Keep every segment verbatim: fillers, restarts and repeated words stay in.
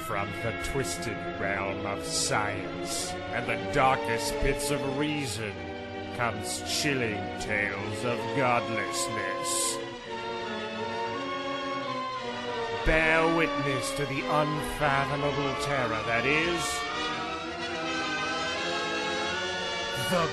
From the twisted realm of science and the darkest pits of reason comes chilling tales of godlessness. Bear witness to the unfathomable terror that is the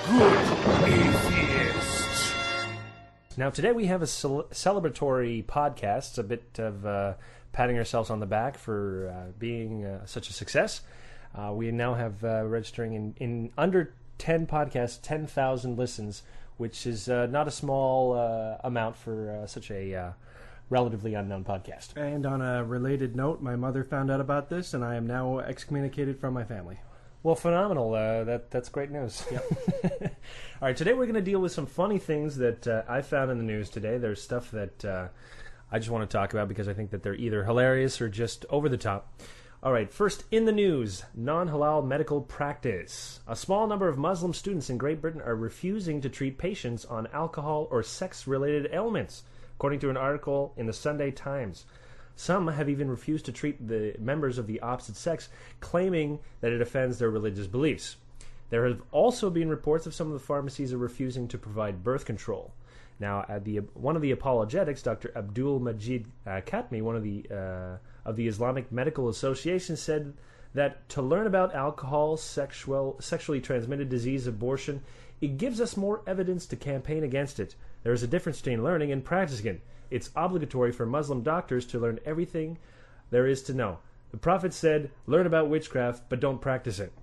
Good Atheist. Now, today we have a cel- celebratory podcast. It's a bit of uh, patting ourselves on the back for uh, being uh, such a success. Uh, we now have uh, registering in, in under ten podcasts, ten thousand listens, which is uh, not a small uh, amount for uh, such a uh, relatively unknown podcast. And on a related note, my mother found out about this, and I am now excommunicated from my family. Well, phenomenal. Uh, that That's great news. Yep. All right, today we're going to deal with some funny things that uh, I found in the news today. There's stuff that uh, I just want to talk about because I think that they're either hilarious or just over the top. All right, first in the news, non-halal medical practice. A small number of Muslim students in Great Britain are refusing to treat patients on alcohol or sex-related ailments, according to an article in the Sunday Times. Some have even refused to treat the members of the opposite sex, claiming that it offends their religious beliefs. There have also been reports of some of the pharmacies are refusing to provide birth control. Now, at the one of the apologetics, Doctor Abdul Majid uh, Khatmi, one of the uh, of the Islamic Medical Association, said that to learn about alcohol, sexual, sexually transmitted disease, abortion, it gives us more evidence to campaign against it. There is a difference between learning and practicing it. It's obligatory for Muslim doctors to learn everything there is to know. The Prophet said, learn about witchcraft, but don't practice it.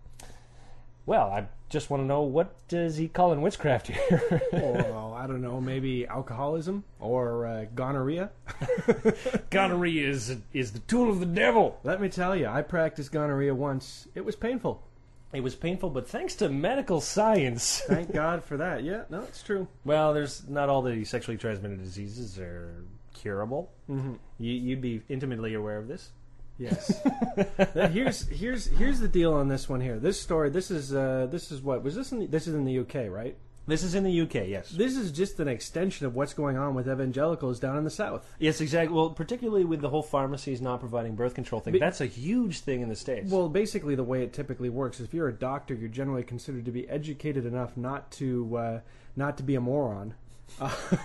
Well, I just want to know, what does he call in witchcraft here? Well, I don't know, maybe alcoholism or uh, gonorrhea? Gonorrhea is, is the tool of the devil. Let me tell you, I practiced gonorrhea once. It was painful. It was painful, but thanks to medical science. Thank God for that. Yeah, no, it's true. Well, there's not all the sexually transmitted diseases are curable. Mm-hmm. You, you'd be intimately aware of this. Yes. Now, here's here's here's the deal on this one here. This story. This is uh, this is what was this? In the, this is in the U K, right? This is in the U K, yes. This is just an extension of what's going on with evangelicals down in the South. Yes, exactly. Well, particularly with the whole pharmacies not providing birth control thing. But, that's a huge thing in the States. Well, basically the way it typically works is if you're a doctor, you're generally considered to be educated enough not to uh, not to be a moron. Uh,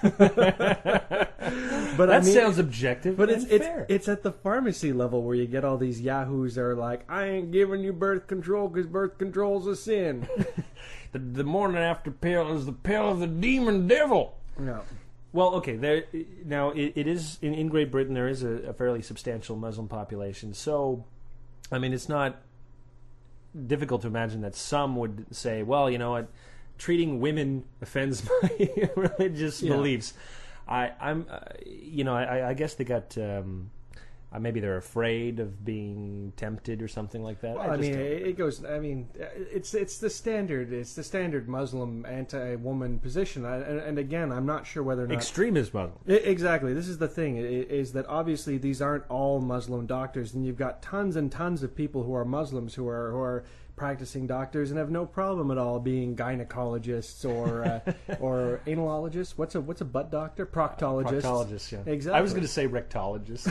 but that I mean, sounds objective, but and it's it's fair. it's at the pharmacy level where you get all these yahoos that are like, I ain't giving you birth control because birth control's a sin. the, the morning after pill is the pill of the demon devil. Yeah. Well, okay. There now it, it is in, in Great Britain. There is a, a fairly substantial Muslim population, so I mean it's not difficult to imagine that some would say, well, you know what, treating women offends my religious yeah. beliefs. I, I'm, uh, you know, I, I guess they got. Um, uh, maybe they're afraid of being tempted or something like that. Well, I, I mean, don't. it goes. I mean, it's it's the standard. It's the standard Muslim anti-woman position. I, and, and again, I'm not sure whether or not extremist Muslim. I, exactly. This is the thing: is that obviously these aren't all Muslim doctors, and you've got tons and tons of people who are Muslims who are who are. practicing doctors and have no problem at all being gynecologists or uh, or analologists. What's a what's a butt doctor? Proctologist. Uh, proctologist, yeah. Exactly. I was going to say rectologist.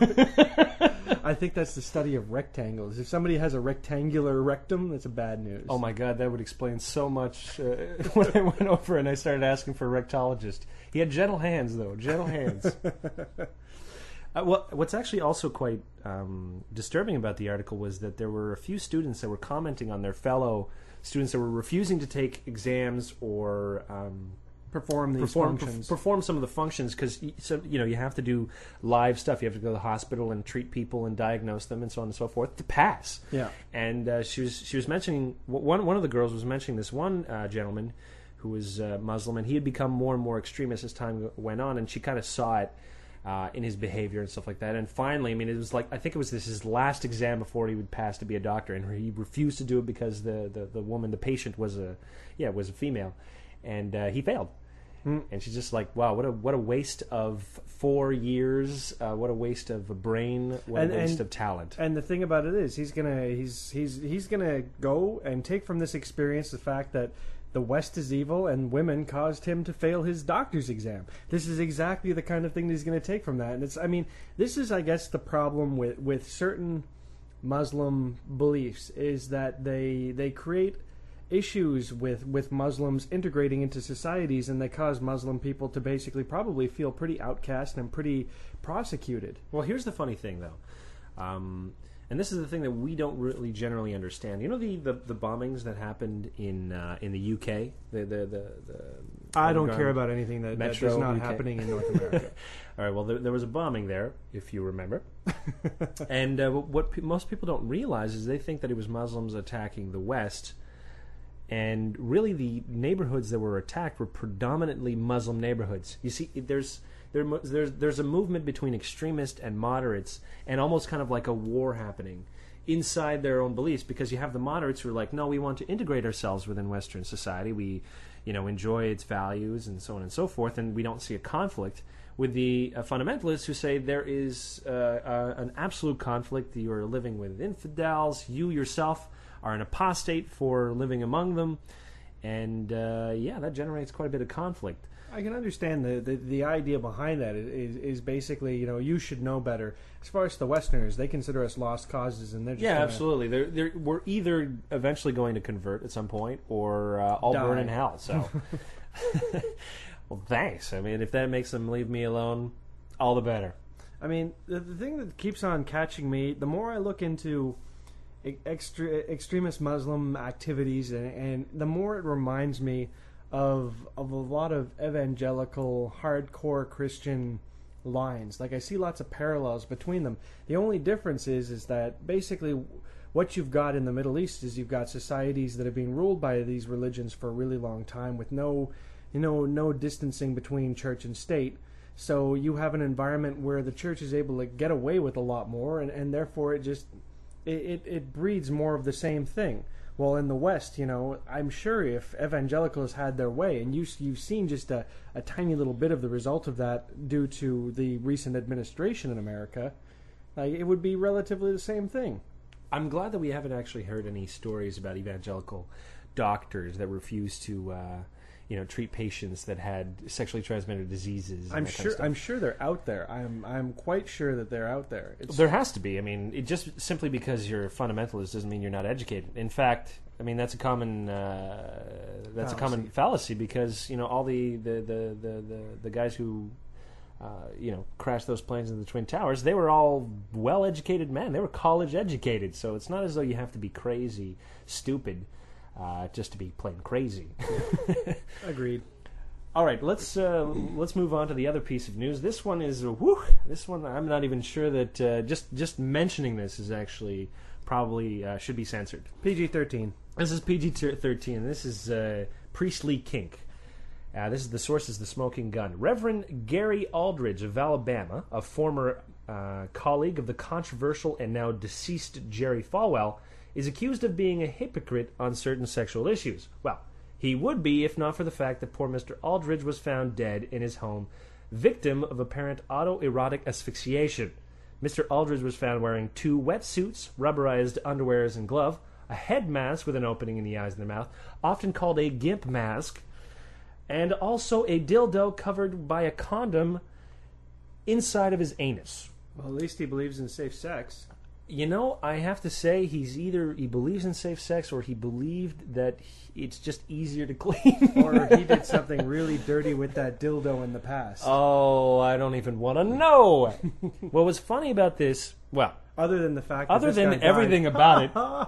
I think that's the study of rectangles. If somebody has a rectangular rectum, that's a bad news. Oh my God, that would explain so much. Uh, when I went over and I started asking for a rectologist, he had gentle hands though, gentle hands. Uh, well, what's actually also quite um, disturbing about the article was that there were a few students that were commenting on their fellow students that were refusing to take exams or um, perform these perform, functions. Per- perform some of the functions because so, you know you have to do live stuff. You have to go to the hospital and treat people and diagnose them and so on and so forth to pass. Yeah. And uh, she was she was mentioning one one of the girls was mentioning this one uh, gentleman who was uh, Muslim, and he had become more and more extremist as time went on, and she kind of saw it. Uh, in his behavior and stuff like that. And finally, I mean, it was like, I think it was this his last exam before he would pass to be a doctor, and he refused to do it because the, the, the woman, the patient, was a, yeah, was a female, and uh, he failed. Mm. And she's just like, wow, what a what a waste of four years, uh, what a waste of a brain, what and, a waste and, of talent. And the thing about it is, he's gonna he's he's he's gonna go and take from this experience the fact that the West is evil, and women caused him to fail his doctor's exam. This is exactly the kind of thing that he's going to take from that. And it's, I mean, this is, I guess, the problem with, with certain Muslim beliefs is that they they create issues with, with Muslims integrating into societies, and they cause Muslim people to basically probably feel pretty outcast and pretty prosecuted. Well, here's the funny thing, though. Um, and this is the thing that we don't really generally understand. You know the, the, the bombings that happened in uh, in the U K? The, the, the, the I don't care about anything that, that is not U K. happening in North America. All right, well, there, there was a bombing there, if you remember. And uh, what pe- most people don't realize is they think that it was Muslims attacking the West. And really, the neighborhoods that were attacked were predominantly Muslim neighborhoods. You see, there's there, there's there's a movement between extremists and moderates, and almost kind of like a war happening inside their own beliefs. Because you have the moderates who are like, no, we want to integrate ourselves within Western society. We, you know, enjoy its values and so on and so forth, and we don't see a conflict. With the uh, fundamentalists who say there is uh, uh, an absolute conflict. You are living with infidels. You yourself are an apostate for living among them, and uh, yeah, that generates quite a bit of conflict. I can understand the, the, the idea behind that is, is basically, you know, you should know better. As far as the Westerners, they consider us lost causes, and they're just yeah, gonna absolutely. They're, they're, we're either eventually going to convert at some point, or uh, all die. burn in hell. So, well, thanks. I mean, if that makes them leave me alone, all the better. I mean, the, the thing that keeps on catching me, the more I look into Extre- extremist Muslim activities, and, and the more it reminds me of of a lot of evangelical, hardcore Christian lines. Like, I see lots of parallels between them. The only difference is is that basically what you've got in the Middle East is you've got societies that have been ruled by these religions for a really long time, with no, you know, no distancing between church and state. So you have an environment where the church is able to get away with a lot more, and, and therefore it just It, it it breeds more of the same thing. Well, in the West, you know, I'm sure if evangelicals had their way, and you, you've seen just a, a tiny little bit of the result of that due to the recent administration in America, uh, it would be relatively the same thing. I'm glad that we haven't actually heard any stories about evangelical doctors that refuse to, uh, you know, treat patients that had sexually transmitted diseases. And I'm that kind sure. of stuff. I'm sure they're out there. I'm. I'm quite sure that they're out there. It's, There has to be. I mean, it just simply because you're a fundamentalist doesn't mean you're not educated. In fact, I mean that's a common uh, that's Fallacy. a common fallacy, because you know all the the the the, the, the guys who uh, you know crashed those planes in the Twin Towers, they were all well-educated men. They were college educated, so it's not as though you have to be crazy, stupid, uh, just to be plain crazy. agreed. All right, let's uh, let's move on to the other piece of news. This one is uh, whew, this one I'm not even sure that uh, just just mentioning this is actually probably uh, should be censored. P G thirteen. This is P G thirteen. This is uh, Priestly Kink. Uh, this is the source is the Smoking Gun. Reverend Gary Aldridge of Alabama, a former uh, colleague of the controversial and now deceased Jerry Falwell, is accused of being a hypocrite on certain sexual issues. Well, he would be if not for the fact that poor Mister Aldridge was found dead in his home, victim of apparent autoerotic asphyxiation. Mister Aldridge was found wearing two wetsuits, rubberized underwears and glove, a head mask with an opening in the eyes and the mouth, often called a gimp mask, and also a dildo covered by a condom inside of his anus. Well, at least he believes in safe sex. You know, I have to say he's either he believes in safe sex or he believed that he, it's just easier to clean. Or he did something really dirty with that dildo in the past. Oh, I don't even want to know. What was funny about this, well, Other than the fact that other this than guy died. everything about it,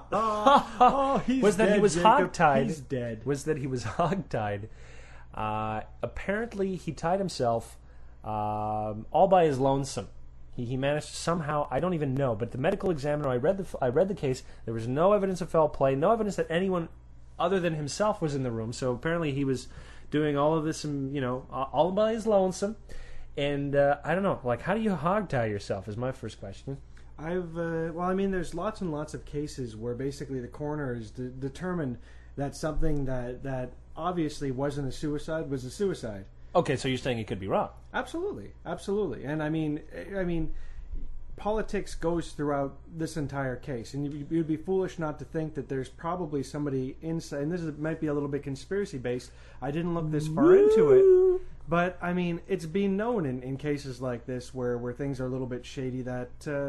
oh, he's was that dead, he was Jacob. hogtied. He's dead. Was that he was hogtied. Uh, apparently, he tied himself um, all by his lonesome. He, he managed to somehow, I don't even know, but the medical examiner, I read the I read the case, there was no evidence of foul play, no evidence that anyone other than himself was in the room, so apparently he was doing all of this, and you know, all by his lonesome, and uh, I don't know, like, how do you hogtie yourself is my first question. I've uh, well, I mean, there's lots and lots of cases where basically the coroner has de- determined that something that, that obviously wasn't a suicide was a suicide. Okay, so you're saying he could be wrong. Absolutely, absolutely, and I mean, I mean, politics goes throughout this entire case, and you'd, you'd be foolish not to think that there's probably somebody inside. And this is, might be a little bit conspiracy based. I didn't look this far Woo! into it, but I mean, it's been known in, in cases like this where, where things are a little bit shady that uh,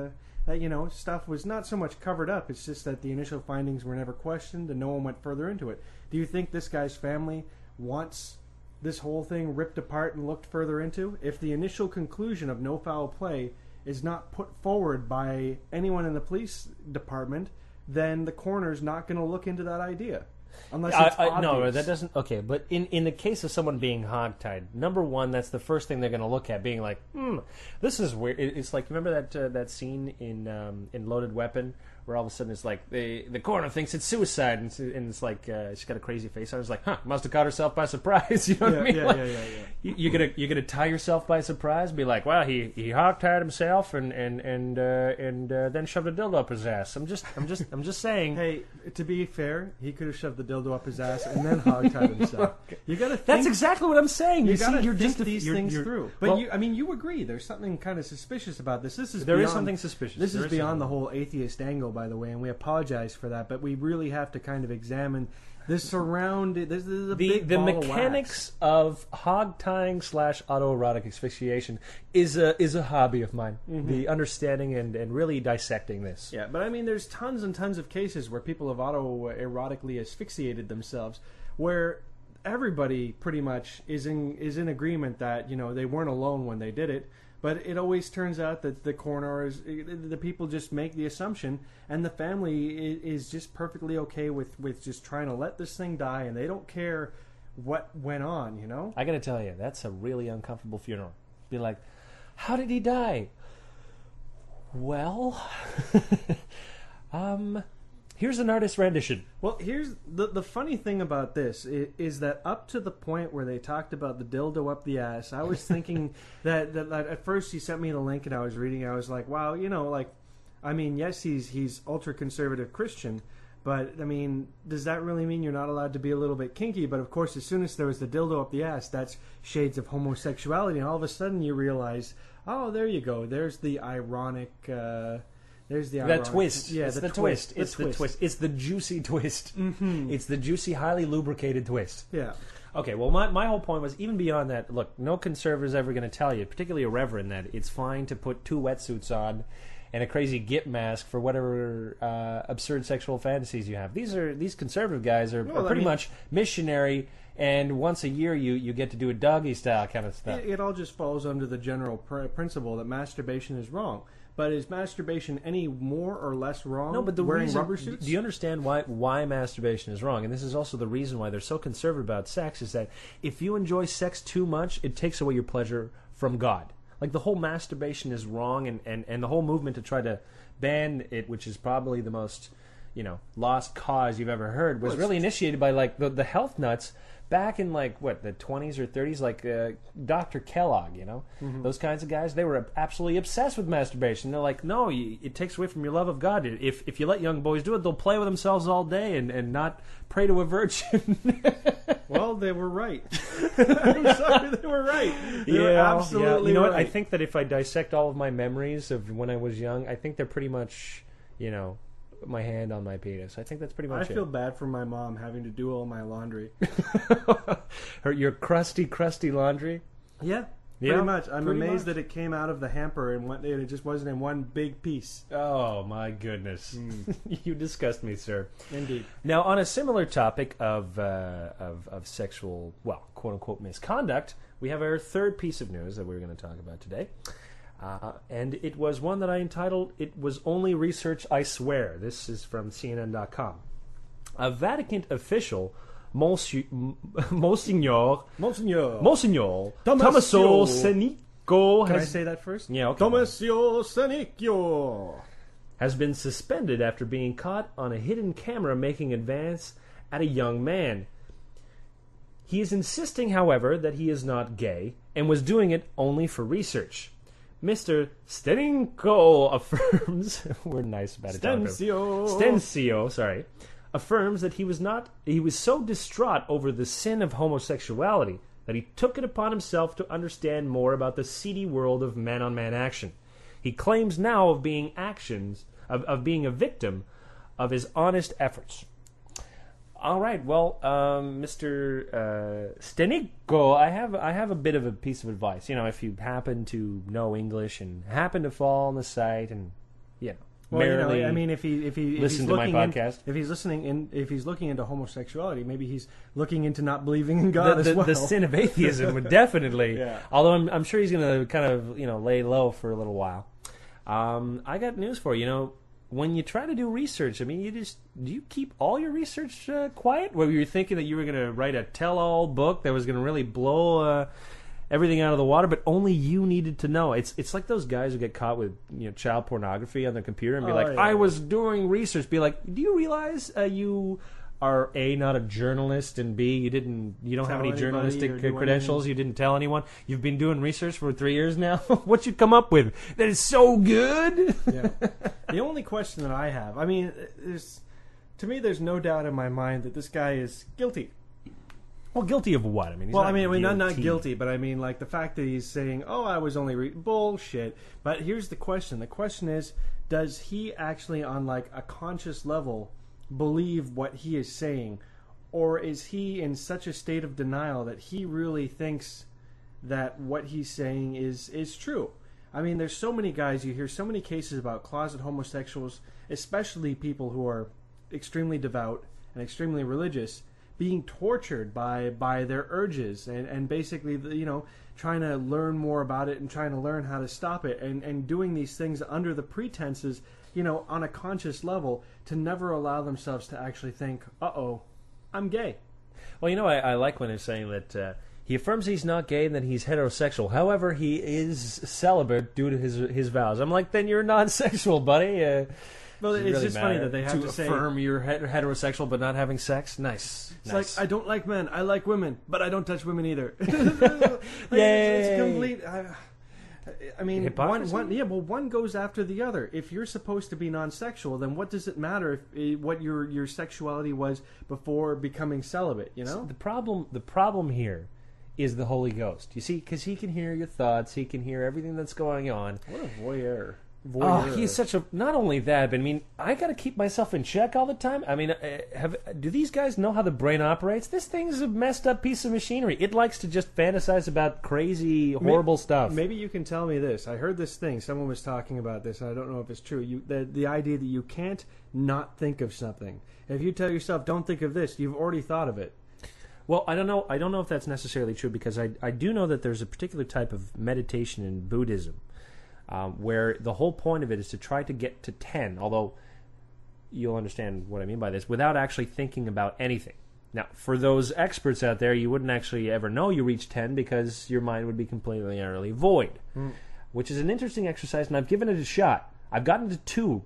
that, you know, stuff was not so much covered up. It's just that the initial findings were never questioned and no one went further into it. Do you think this guy's family wants this whole thing ripped apart and looked further into? If the initial conclusion of no foul play is not put forward by anyone in the police department, then the coroner's not going to look into that idea. Unless it's I, I, obvious. no, that doesn't. Okay, but in, in the case of someone being hogtied, number one, that's the first thing they're going to look at, being like, "Hmm, this is weird." It, it's like, remember that uh, that scene in um, in Loaded Weapon where all of a sudden it's like the the coroner thinks it's suicide, and it's, and it's like uh, she's got a crazy face on. It's like, "Huh, must have caught herself by surprise." You know Yeah, what I mean? yeah, Like, yeah, yeah, yeah. You, you're gonna you're gonna tie yourself by surprise, be like, "Well, he he hogtied himself and and and uh, and uh, then shoved a dildo up his ass." I'm just I'm just I'm just saying. Hey, to be fair, he could have shoved the dildo up his ass and then hogtied himself. You got to think. That's exactly what I'm saying. You, You, got to see, you're think just a- these you're- things you're- through. But well, you, I mean, you agree. There's something kind of suspicious about this. This is There is beyond, something suspicious. This There is is beyond the something. whole atheist angle, by the way, and we apologize for that. But we really have to kind of examine the surrounding. This is a the big the ball of wax. mechanics of hog tying slash autoerotic asphyxiation is a is a hobby of mine. The understanding and, and really dissecting this. Yeah, but I mean, there's tons and tons of cases where people have autoerotically asphyxiated themselves, where everybody pretty much is in is in agreement that, you know, they weren't alone when they did it. But it always turns out that the coroner is the people just make the assumption, and the family is, is just perfectly okay with, with just trying to let this thing die, and they don't care what went on. You know. I got to tell you, that's a really uncomfortable funeral. Be like, how did he die? Well, um, here's an artist's rendition. Well, here's the the funny thing about this is, is that up to the point where they talked about the dildo up the ass, I was thinking that, that that at first he sent me the link and I was reading. I was like, wow, you know, like, I mean, yes, he's he's ultra conservative Christian, but I mean, does that really mean you're not allowed to be a little bit kinky? But of course, as soon as there was the dildo up the ass, that's shades of homosexuality, and all of a sudden you realize, oh, there you go. There's the ironic. Uh, There's the That ironic, twist. Yeah, it's the, the, twist. twist. It's the twist. It's the juicy twist. Mm-hmm. It's the juicy, highly lubricated twist. Yeah. Okay, well, my, my whole point was, even beyond that, look, no conservative is ever going to tell you, particularly a reverend, that it's fine to put two wetsuits on and a crazy git mask for whatever uh, absurd sexual fantasies you have. These are these conservative guys are, Well, are I pretty mean- much missionary, and once a year you, you get to do a doggy style kind of stuff. It, it all just falls under the general pr- principle that masturbation is wrong. But is masturbation any more or less wrong? No, but the wearing reason, rubber suits. do you understand why why masturbation is wrong? And this is also the reason why they're so conservative about sex, is that if you enjoy sex too much, it takes away your pleasure from God. Like, the whole masturbation is wrong, and, and, and the whole movement to try to ban it, which is probably the most, you know, lost cause you've ever heard, was Well, it's- really initiated by, like, the, the health nuts back in, like, what, the twenties or thirties, like uh, Doctor Kellogg, you know? Mm-hmm. Those kinds of guys, they were absolutely obsessed with masturbation. They're like, no, you, it takes away from your love of God. If if you let young boys do it, they'll play with themselves all day and, and not pray to a virgin. Well, they were right. I'm sorry, they were right. They were absolutely You know right. what? I think that if I dissect all of my memories of when I was young, I think they're pretty much, you know, my hand on my penis. I think that's pretty I much feel it. bad for my mom having to do all my laundry. Her, your crusty, crusty laundry. Yeah, Yeah, pretty much. I'm pretty amazed much. that it came out of the hamper and, went, and it just wasn't in one big piece. Oh my goodness, you disgust me, sir. Indeed. Now, on a similar topic of, uh, of of sexual, well, quote unquote misconduct, we have our third piece of news that we're going to talk about today. Uh, and it was one that I entitled, "It Was Only Research, I Swear." This is from C N N dot com. A Vatican official, Monsieur, Monsignor, Monsignor. Monsignor Tommaso Tommaso Senico Can I has, say that first? Yeah, okay. Tommaso Senicchio. has been suspended after being caught on a hidden camera making advance at a young man. He is insisting, however, that he is not gay and was doing it only for research. Mister Steninko affirms we're nice about it. Stensio. Stensio, sorry, affirms that he was not he was so distraught over the sin of homosexuality that he took it upon himself to understand more about the seedy world of man-on-man action. He claims now of being actions of, of being a victim of his honest efforts. All right, well, um, Mister Uh, Stenico, I have I have a bit of a piece of advice. You know, if you happen to know English and happen to fall on the site and you know, Well, you merely know, I mean, if he if he if listen he's to my looking in- podcast. if he's listening in, if he's looking into homosexuality, maybe he's looking into not believing in the, God the, as well. the sin of atheism would definitely. Yeah. Although I'm, I'm sure he's going to kind of you know lay low for a little while. Um, I got news for you. You know, when you try to do research, I mean, you just do you keep all your research uh, quiet? Where you were thinking that you were going to write a tell-all book that was going to really blow uh, everything out of the water, but only you needed to know. It's it's like those guys who get caught with you know child pornography on their computer and be Oh, like, yeah. "I was doing research." Be like, "Do you realize uh, you?" Are A, not a journalist, and B, you didn't you don't Tell have any anybody journalistic or uh, do credentials. anything. You didn't tell anyone. You've been doing research for three years now. What you come up with that is so good? Yeah. The only question that I have, I mean, there's to me, there's no doubt in my mind that this guy is guilty. Well, guilty of what? I mean, he's Well, not I mean, I mean, not not guilty. guilty, but I mean, like the fact that he's saying, "Oh, I was only re-, bullshit." But here's the question: the question is, does he actually, on like a conscious level, believe what he is saying? Or is he in such a state of denial that he really thinks that what he's saying is, is true? I mean, there's so many guys, you hear so many cases about closet homosexuals, especially people who are extremely devout and extremely religious, being tortured by, by their urges and, and basically, you know, trying to learn more about it and trying to learn how to stop it and, and doing these things under the pretenses, you know, on a conscious level to never allow themselves to actually think, uh-oh, I'm gay. Well, you know, I, I like when they're saying that uh, he affirms he's not gay and that he's heterosexual. However, he is celibate due to his his vows. I'm like, then you're non-sexual, buddy. Uh, Well, does it it's really just funny matter that they have to, say. affirm you're het- heterosexual but not having sex. Nice. It's nice. like, I don't like men. I like women, but I don't touch women either. Like, it's, Yay. it's complete. I, I mean, one, Hypocrisy? one, yeah, well, one goes after the other. If you're supposed to be non-sexual, then what does it matter if eh, what your your sexuality was before becoming celibate? You know, The problem, the problem here is the Holy Ghost. You see, because he can hear your thoughts, he can hear everything that's going on. what a voyeur. Oh, Voyeur. he's such a. Not only that, but I mean, I got to keep myself in check all the time. I mean, uh, have do these guys know how the brain operates? This thing's a messed up piece of machinery. It likes to just fantasize about crazy, horrible stuff. Maybe you can tell me this. I heard this thing. Someone was talking about this. I don't know if it's true. You, the, the idea that you can't not think of something. If you tell yourself, don't think of this, you've already thought of it. Well, I don't know. I don't know if that's necessarily true because I I do know that there's a particular type of meditation in Buddhism. Um, where the whole point of it is to try to get to ten, although you'll understand what I mean by this, without actually thinking about anything. Now, for those experts out there, you wouldn't actually ever know you reached ten because your mind would be completely and utterly void, Mm. which is an interesting exercise, and I've given it a shot. I've gotten to two,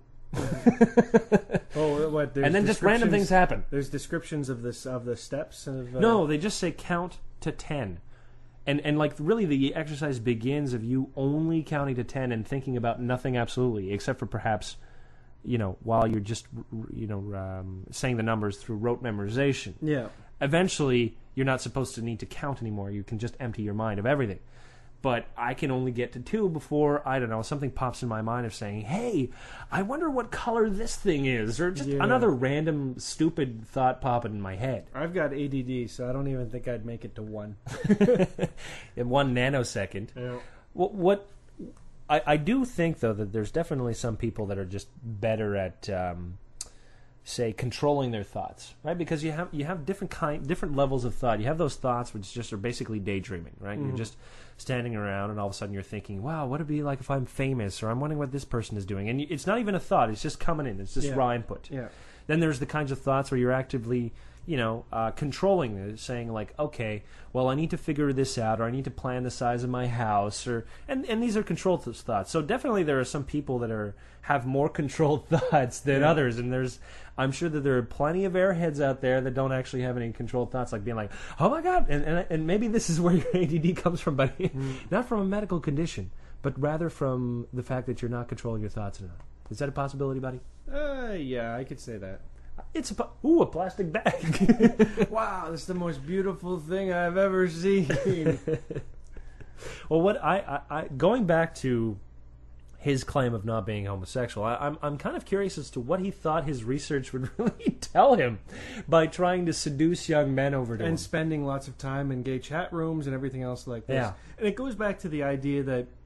Oh, what? There's and then just random descriptions- things happen. There's descriptions of this of the steps of. Uh, No, they just say count to ten. And and like really the exercise begins of you only counting to ten and thinking about nothing absolutely, except for perhaps, you know, while you're just, you know, um, saying the numbers through rote memorization. Yeah. Eventually, you're not supposed to need to count anymore. You can just empty your mind of everything. But I can only get to two before, I don't know, something pops in my mind of saying, hey, I wonder what color this thing is. Or just Yeah. another random, stupid thought popping in my head. I've got A D D, so I don't even think I'd make it to one. In one nanosecond. Yeah. What, what I, I do think, though, that there's definitely some people that are just better at, um, say, controlling their thoughts, right? Because you have you have different kind, different levels of thought. You have those thoughts which just are basically daydreaming, right? Mm-hmm. You're just standing around, and all of a sudden you're thinking, "Wow, what would it be like if I'm famous?" Or I'm wondering what this person is doing, and you, it's not even a thought; it's just coming in. It's just Yeah. raw input. Yeah. Then there's the kinds of thoughts where you're actively, you know, uh, controlling it, saying like, okay, well, I need to figure this out, or I need to plan the size of my house, or and, and these are controlled th- thoughts. So definitely there are some people that are have more controlled thoughts than Yeah. others, and there's I'm sure that there are plenty of airheads out there that don't actually have any controlled thoughts, like being like, oh my god, and and, and maybe this is where your A D D comes from, buddy, not from a medical condition, but rather from the fact that you're not controlling your thoughts enough. Is that a possibility, buddy? Uh, yeah, I could say that. It's a po- ooh a plastic bag. Wow, that's the most beautiful thing I've ever seen. Well, what I, I, I going back to his claim of not being homosexual, I, I'm I'm kind of curious as to what he thought his research would really tell him by trying to seduce young men over to him. And spending lots of time in gay chat rooms and everything else like this. Yeah. And it goes back to the idea that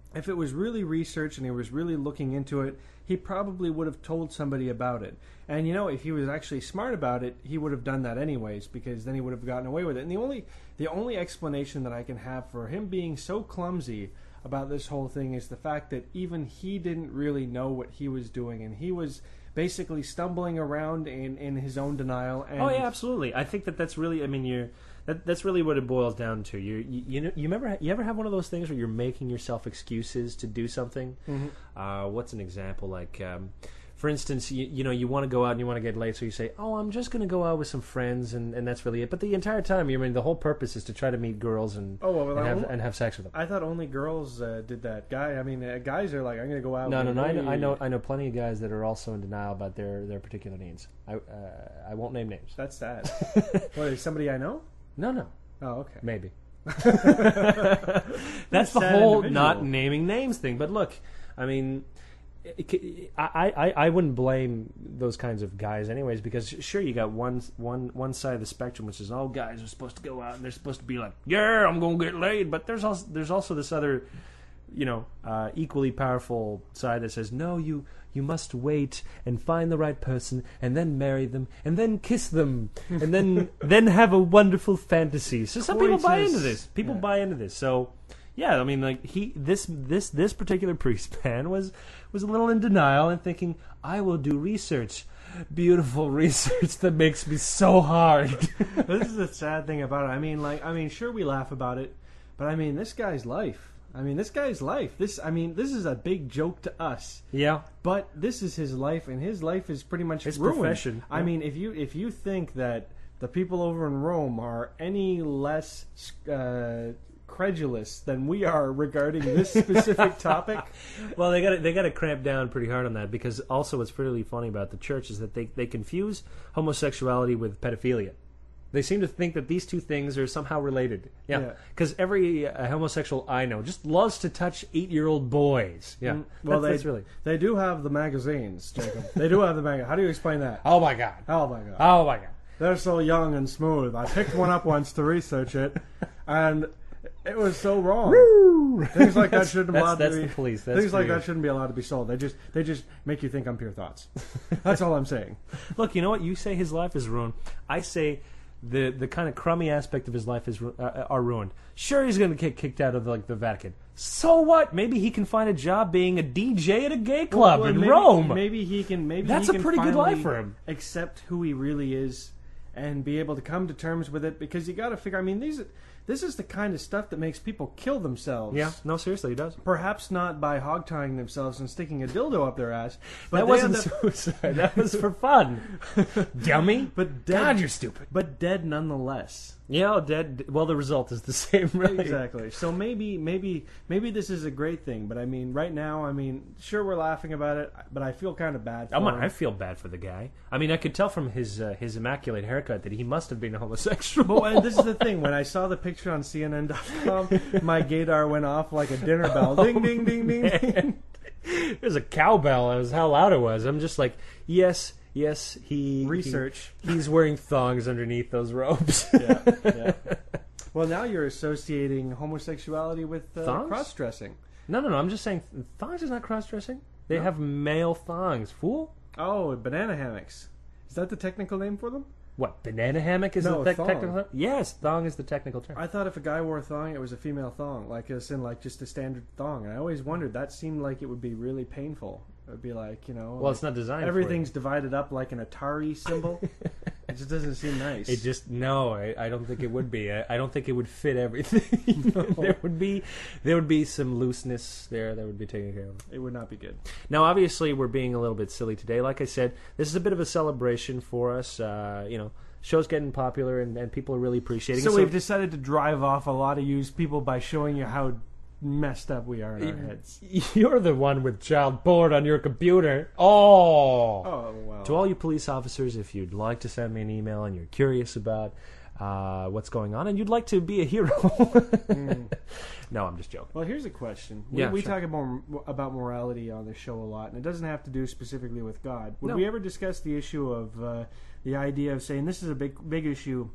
if it was really researched and he was really looking into it, he probably would have told somebody about it. And, you know, if he was actually smart about it, he would have done that anyways, because then he would have gotten away with it. And the only the only explanation that I can have for him being so clumsy about this whole thing is the fact that even he didn't really know what he was doing, and he was basically stumbling around in, in his own denial. And oh yeah, absolutely. I think that that's really. I mean, you're that, that's really what it boils down to. You you you, know, you remember you ever have one of those things where you're making yourself excuses to do something? Mm-hmm. Uh, what's an example? Like, um, for instance, you, you know, you want to go out and you want to get late, so you say, "Oh, I'm just going to go out with some friends," and, and that's really it. But the entire time, you I mean, the whole purpose is to try to meet girls and Oh, well, and, have, only- and have sex with them. I thought only girls uh, did that. Guy, I mean, uh, guys are like, I'm going to go out. No, with no, no. I you." know, I know, I know plenty of guys that are also in denial about their, their particular needs. I uh, I won't name names. That's sad. What, is somebody I know? No, no, Oh, okay. maybe. That's the Sad whole individual. not naming names thing. But look, I mean, it, I, I, I wouldn't blame those kinds of guys anyways, because sure, you got one, one, one side of the spectrum which is, oh, guys are supposed to go out and they're supposed to be like, yeah, I'm gonna get laid. But there's also there's also this other, you know, uh, equally powerful side that says, no, you you must wait and find the right person and then marry them and then kiss them and then then have a wonderful fantasy. So some people buy Coitus. into this. People Yeah. buy into this. So yeah, I mean, like he this this this particular priest man was was a little in denial and thinking, I will do research. Beautiful research that makes me so hard. This is the sad thing about it. I mean, like, I mean, sure, we laugh about it, but I mean, this guy's life. I mean, this guy's life. This, I mean, this is a big joke to us, Yeah. but this is his life, and his life is pretty much His ruined. profession, I yeah. mean, if you if you think that the people over in Rome are any less uh, credulous than we are regarding this specific topic, Well, they got they got to cramp down pretty hard on that, because also what's really funny about the church is that they they confuse homosexuality with pedophilia. They seem to think that these two things are somehow related. Yeah, Yeah. because every uh, homosexual I know just loves to touch eight-year-old boys. Yeah, Mm, well, that's, they that's really. they do have the magazines, Jacob. They do have the magazine. How do you explain that? Oh my god! Oh my god. Oh my god! They're so young and smooth. I picked one up once to research it, and it was so wrong. Things like that That's- shouldn't be that's- allowed that's to be. the police. That's things for like you. that shouldn't be allowed to be sold. They just they just make you think I'm pure thoughts. That's all I'm saying. Look, you know what? You say his life is ruined. I say the the kind of crummy aspect of his life is ru- uh, are ruined. Sure, he's going to get kicked out of like the Vatican. So what? Maybe he can find a job being a D J at a gay club Well, in maybe, Rome. Maybe he can. Maybe That's he a can pretty good finally life for him. Accept who he really is, and be able to come to terms with it. Because you got to figure. I mean, these this is the kind of stuff that makes people kill themselves. Yeah, no, seriously, he does. Perhaps not by hog tying themselves and sticking a dildo up their ass, but That they wasn't end up- suicide. That was for fun. Dummy. But dead, God, you're stupid. but dead nonetheless. Yeah, dead. Well, the result is the same, really. Exactly. So maybe, maybe, maybe this is a great thing. But I mean, right now, I mean, sure, we're laughing about it, but I feel kind of bad. For I'm, him. I feel bad for the guy. I mean, I could tell from his uh, his immaculate haircut that he must have been a homosexual. But when- this is the thing. When I saw the picture on C N N dot com, my gaydar went off like a dinner bell. Ding, ding, ding, ding, ding. There's a cowbell. That was how loud it was. I'm just like, yes, yes. He Research. he- he's wearing thongs underneath those robes. Yeah, yeah. Well, now you're associating homosexuality with uh, Thongs? cross-dressing. no, no, no. I'm just saying, thongs is not cross-dressing. They No? have male thongs. Fool. Oh, banana hammocks. Is that the technical name for them? What, banana hammock is No, the te- thong. technical term? Yes, thong is the technical term. I thought if a guy wore a thong, it was a female thong, like as in like just a standard thong. And I always wondered that seemed like it would be really painful. It would be like you know, well, like it's not designed everything's divided up like an Atari symbol. It just doesn't seem nice. for it. It just no, I, I don't think it would be. I, I don't think it would fit everything. There would be there would be some looseness there that would be taken care of. It would not be good. Now, obviously, we're being a little bit silly today. Like I said, this is a bit of a celebration for us. Uh, you know, show's getting popular, and, and people are really appreciating So it. we've decided to drive off a lot of you people by showing you how messed up we are in our heads. You're the one with child porn on your computer. Oh. Oh wow. To all you police officers, if you'd like to send me an email and you're curious about uh, what's going on and you'd like to be a hero. Mm. No, I'm just joking. Well, here's a question. We, Yeah, we sure. talk about about morality on this show a lot, and it doesn't have to do specifically with God. Would No. we ever discuss the issue of uh, the idea of saying this is a big big issue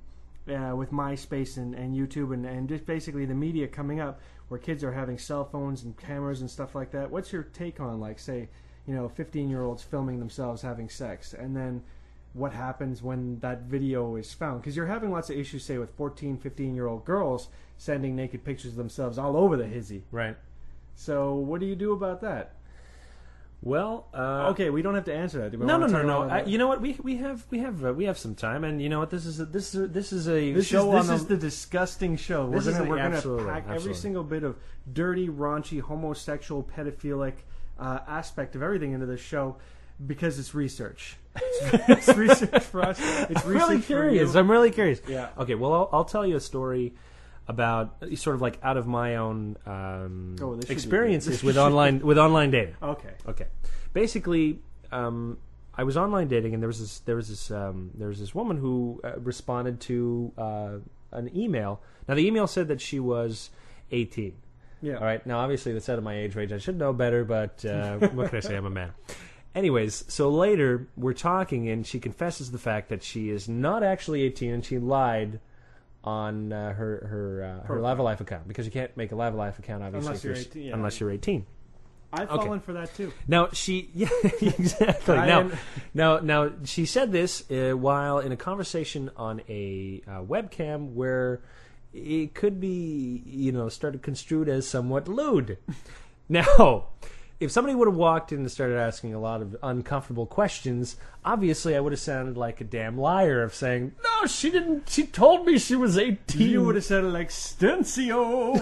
uh, with MySpace and, and YouTube and, and just basically the media coming up where kids are having cell phones and cameras and stuff like that. What's your take on, like, say, you know, fifteen-year-olds filming themselves having sex, and then what happens when that video is found? Because you're having lots of issues, say, with fourteen, fifteen-year-old girls sending naked pictures of themselves all over the hizzy. Right. So what do you do about that? Well, uh, okay, we don't have to answer that. Do we no, no, wanna no, talk no. about I, that? you know what? We we have we have uh, we have some time, and you know what? This is a, this is a, this is a This show is, this on is the disgusting show. We're This is gonna the- we're gonna absolutely, pack every absolutely. single bit of dirty, raunchy, homosexual, pedophilic uh, aspect of everything into this show because it's research. It's research for us. It's I'm really research for curious. you. I'm really curious. Yeah. Okay. Well, I'll, I'll tell you a story about uh, sort of like out of my own um, Oh, this should be experiences good. with online with online dating. Okay. Okay. Basically, um, I was online dating, and there was this there was this um, there was this woman who uh, responded to uh, an email. Now, the email said that she was eighteen. Yeah. All right. Now, obviously, that's out of my age range. I should know better, but uh, what can I say? I'm a man. Anyways, so later we're talking, and she confesses the fact that she is not actually eighteen, and she lied on uh, her her uh, her Lavalife account, because you can't make a Lavalife account obviously Unless if you're s- eighteen, yeah. unless you're eighteen. I've Okay. fallen for that too. Now she, yeah, exactly. I Now, am- now, now she said this uh, while in a conversation on a uh, webcam where it could be, you know, started construed as somewhat lewd. Now, if somebody would have walked in and started asking a lot of uncomfortable questions, obviously I would have sounded like a damn liar of saying, "No, she didn't. She told me she was eighteen." You would have said it like Stensio.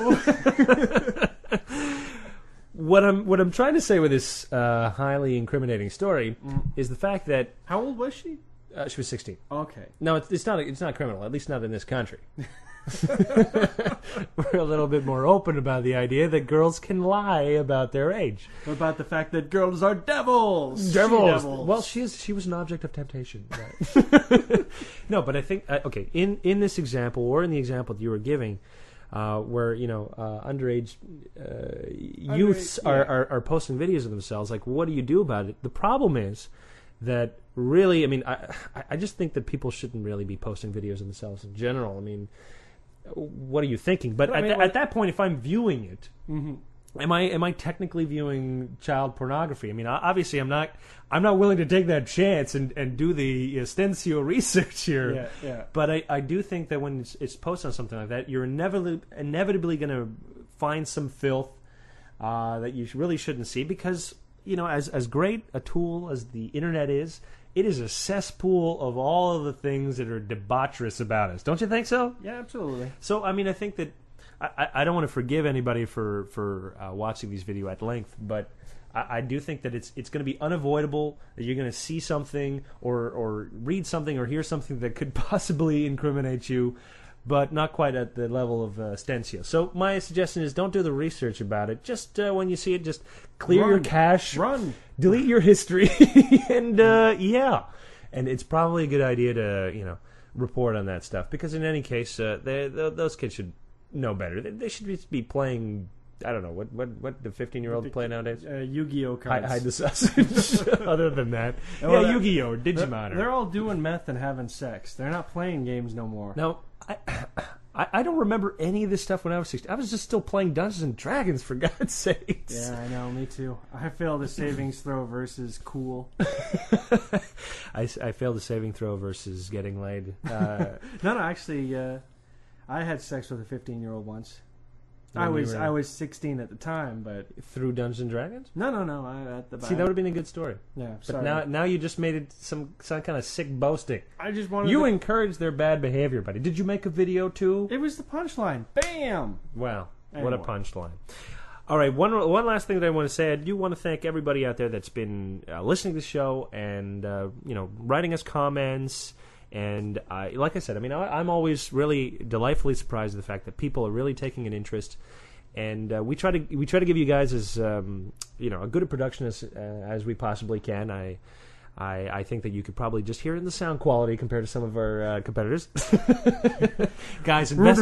What I'm what I'm trying to say with this uh, highly incriminating story is the fact that How old was she? uh, she was sixteen. Okay. No, it's, it's not. It's not criminal. At least not in this country. We're a little bit more open about the idea that girls can lie about their age. What about the fact that girls are devils? Devils. She-devils. Well, she is. She was an object of temptation. Right? No, but I think uh, okay. In in this example, or in the example that you were giving, uh, where you know uh, underage uh, youths Underage, are, yeah. are are posting videos of themselves, like, what do you do about it? The problem is that really, I mean, I I- I just think that people shouldn't really be posting videos of themselves in general. I mean, what are you thinking? But I at, mean, th- what- at that point, if I'm viewing it, Mhm. am I am I technically viewing child pornography? I mean, o- obviously, I'm not. I'm not willing to take that chance and, and do the Estensio research here. Yeah, yeah. But I, I do think that when it's, it's posted on something like that, you're inevitably inevitably going to find some filth uh, that you really shouldn't see, because you know, as as great a tool as the internet is, it is a cesspool of all of the things that are debaucherous about us. Don't you think so? Yeah, absolutely. So, I mean, I think that I, I, I don't want to forgive anybody for for uh, watching these video at length, but I, I do think that it's it's going to be unavoidable that you're going to see something or or read something or hear something that could possibly incriminate you, but not quite at the level of uh, Stensio. So, my suggestion is don't do the research about it. Just uh, when you see it, just clear your Run. cache, Run. delete your history, and uh, yeah, and it's probably a good idea to you know report on that stuff, because in any case, uh, they, th those kids should know better. They, they should just be playing. I don't know what what what the fifteen year olds play nowadays. Uh, Yu-Gi-Oh Hide, cards. hide the sausage. Other than that, Well, yeah, they're- Yu-Gi-Oh, They're, Digimon. they're Or, all doing meth and having sex. They're not playing games no more. no, I, I I don't remember any of this stuff when I was sixteen. I was just still playing Dungeons and Dragons, for God's sakes. Yeah, I know. Me too. I failed a savings throw versus cool. I, I failed a saving throw versus getting laid. Uh, No, no. Actually, uh, I had sex with a fifteen-year-old once. When I you was were- I was sixteen at the time, but through Dungeons and Dragons. no, no, no. I at the See, that would have been a good story. yeah. But Sorry. now, now you just made it some some kind of sick boasting. I just wanted. You to, encouraged their bad behavior, buddy. Did you make a video too? it was the punchline. Bam. Wow, what a Anyway. punchline! All right, one one last thing that I want to say. I do want to thank everybody out there that's been uh, listening to the show and uh, you know writing us comments. And I, like I said, I mean, I, I'm always really delightfully surprised at the fact that people are really taking an interest. And uh, we try to we try to give you guys as um, you know a good a production as uh, as we possibly can. I, I I think that you could probably just hear it in the sound quality compared to some of our uh, competitors. Guys, invest.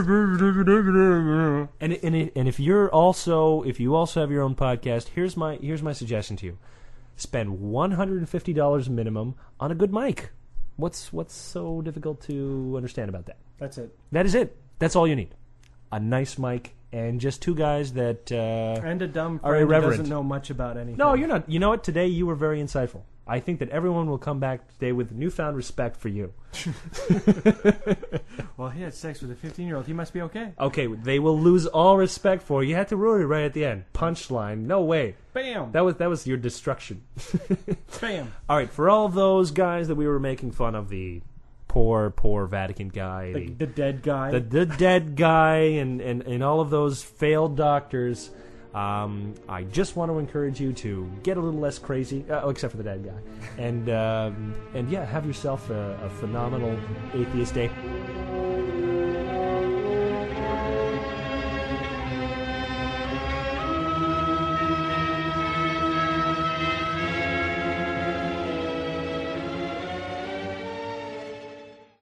and and and if you're also if you also have your own podcast, here's my here's my suggestion to you: spend one hundred and fifty dollars minimum on a good mic. What's what's so difficult to understand about that? That's it. That is it. That's all you need. A nice mic and just two guys that uh, And a dumb are friend who irreverent. doesn't know much about anything. No, you're not. You know what? Today you were very insightful. I think that everyone will come back today with newfound respect for you. Well, he had sex with a fifteen-year-old. He must be okay. Okay, they will lose all respect for you. You had to ruin it right at the end. Punchline. No way. Bam! That was that was your destruction. Bam! All right, for all those guys that we were making fun of, the poor, poor Vatican guy, The, the, the dead guy. the, the dead guy, and, and, and all of those failed doctors, um, I just want to encourage you to get a little less crazy, uh, oh, except for the dead guy, and um, and yeah, have yourself a, a phenomenal atheist day.